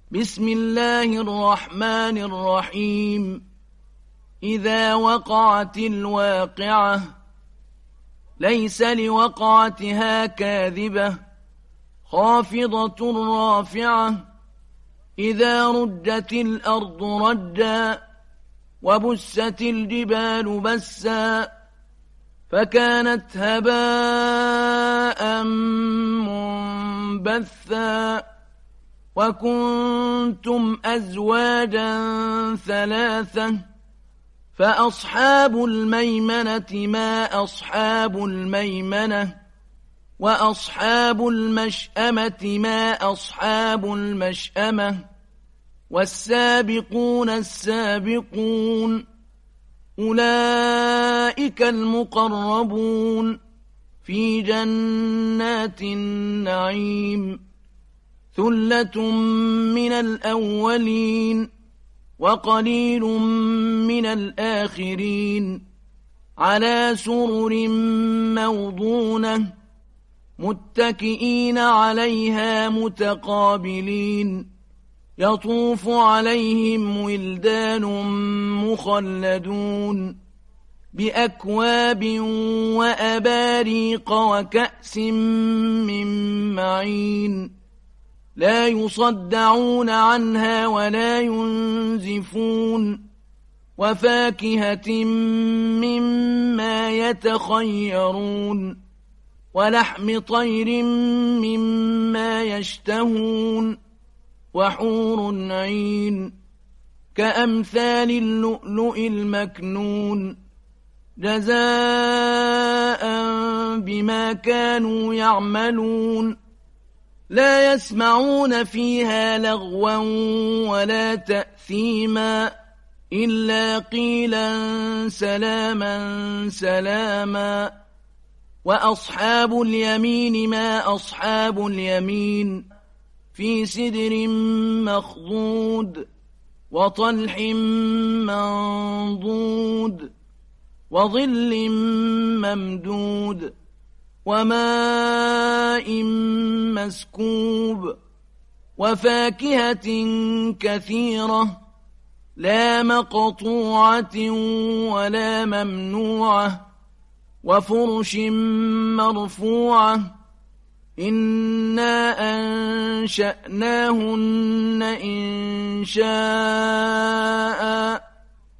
بسم الله الرحمن الرحيم إذا وقعت الواقعة ليس لوقعتها كاذبة خافضة رافعة إذا رجت الأرض رجا وبست الجبال بسا فكانت هباء منبثا وكنتم أزواجا ثلاثة فأصحاب الميمنة ما أصحاب الميمنة وأصحاب المشأمة ما أصحاب المشأمة والسابقون السابقون أولئك المقربون في جنات النعيم ثلة من الأولين وقليل من الآخرين على سرر موضونة متكئين عليها متقابلين يطوف عليهم ولدان مخلدون بأكواب وأباريق وكأس من معين لا يصدعون عنها ولا ينزفون وفاكهة مما يتخيرون ولحم طير مما يشتهون وحور عين كأمثال اللؤلؤ المكنون جزاء بما كانوا يعملون لا يسمعون فيها لغوا ولا تأثيما إلا قيلا سلاما سلاما وأصحاب اليمين ما أصحاب اليمين في سدر مخضود وطلح منضود وظل ممدود وماء مسكوب وفاكهة كثيرة لا مقطوعة ولا ممنوعة وفرش مرفوعة إنا أنشأناهن إنشاء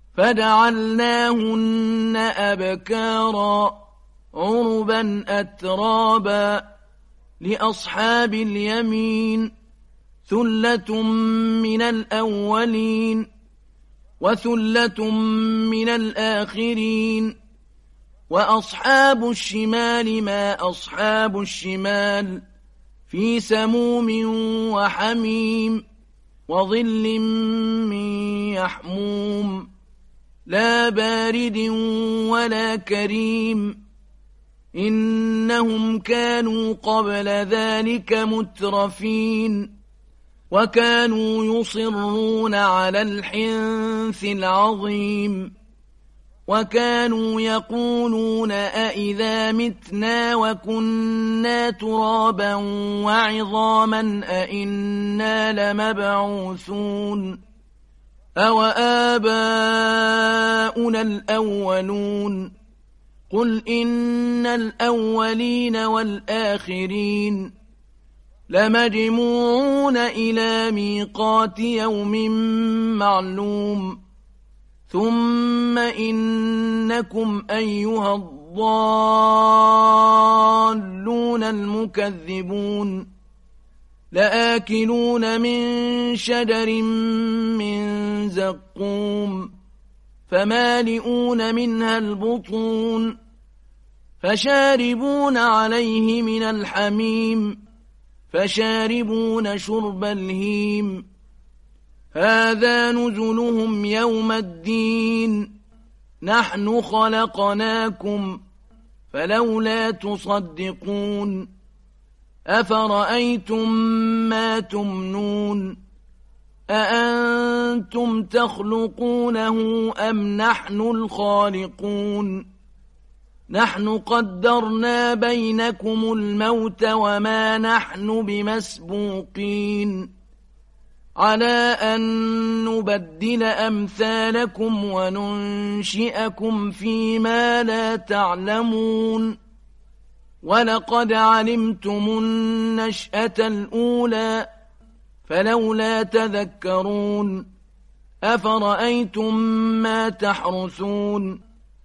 فجعلناهن أبكارا عربا أترابا لأصحاب اليمين ثلة من الأولين وثلة من الآخرين وأصحاب الشمال ما أصحاب الشمال في سموم وحميم وظل من يحموم لا بارد ولا كريم إنهم كانوا قبل ذلك مترفين وكانوا يصرون على الحنث العظيم وكانوا يقولون أئذا متنا وكنا ترابا وعظاما أئنا لمبعوثون أو آباؤنا الأولون قل إن الأولين والآخرين لمجموعون إلى ميقات يوم معلوم ثم إنكم أيها الضالون المكذبون لآكلون من شجر من زقوم فمالئون منها البطون فشاربون عليه من الحميم فشاربون شرب الهيم هذا نزلهم يوم الدين نحن خلقناكم فلولا تصدقون أفرأيتم ما تمنون أأنتم تخلقونه أم نحن الخالقون نحن قدرنا بينكم الموت وما نحن بمسبوقين على أن نبدل أمثالكم وننشئكم فيما لا تعلمون ولقد علمتم النشأة الأولى فلولا تذكرون أفرأيتم ما تحرثون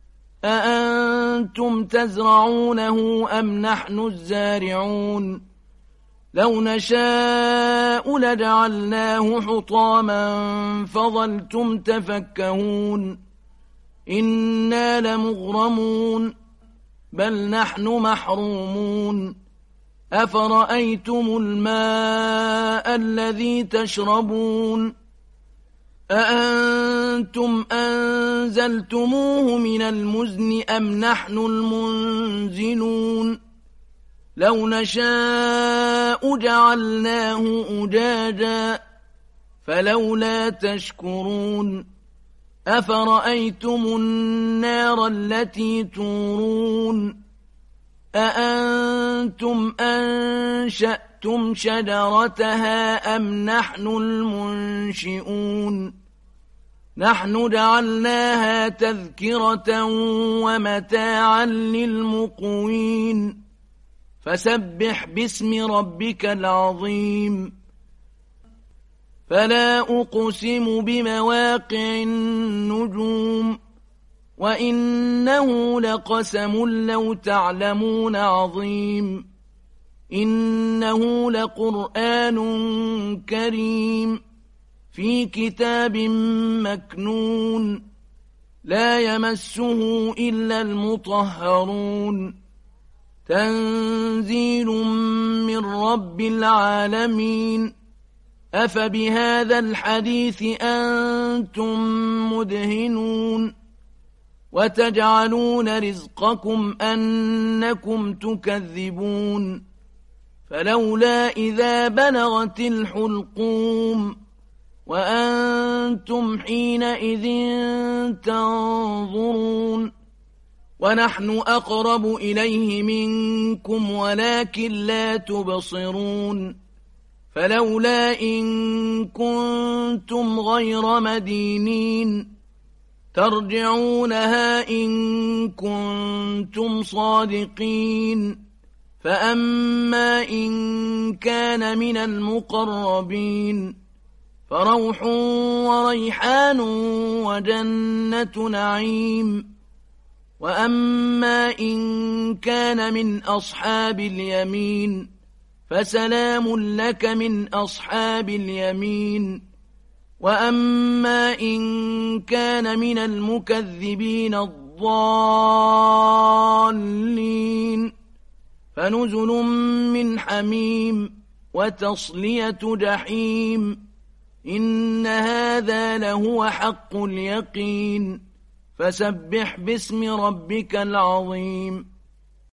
أأنتم تزرعونه أم نحن الزارعون لو نشاء لجعلناه حطاما فظلتم تفكهون إنا لمغرمون بل نحن محرومون أفرأيتم الماء الذي تشربون أأنتم أنزلتموه من المزن أم نحن المنزلون لو نشاء جعلناه أجاجا فلولا تشكرون أفرأيتم النار التي تورون أأنتم أنشأتم شجرتها أم نحن المنشئون نحن جعلناها تذكرة ومتاعا للمقوين فسبح باسم ربك العظيم فلا أقسم بمواقع النجوم وإنه لقسم لو تعلمون عظيم إنه لقرآن كريم في كتاب مكنون لا يمسه إلا المطهرون تنزيل من رب العالمين أفبهذا الحديث أنتم مدهنون وتجعلون رزقكم أنكم تكذبون فلولا إذا بلغت الحلقوم وأنتم حينئذ تنظرون ونحن أقرب إليه منكم ولكن لا تبصرون فلولا إن كنتم غير مدينين ترجعونها إن كنتم صادقين فأما إن كان من المقربين فروح وريحان وجنة نعيم وأما إن كان من أصحاب اليمين فسلام لك من أصحاب اليمين وأما إن كان من المكذبين الضالين فنزل من حميم وتصلية جحيم إن هذا لهو حق اليقين فسبح باسم ربك العظيم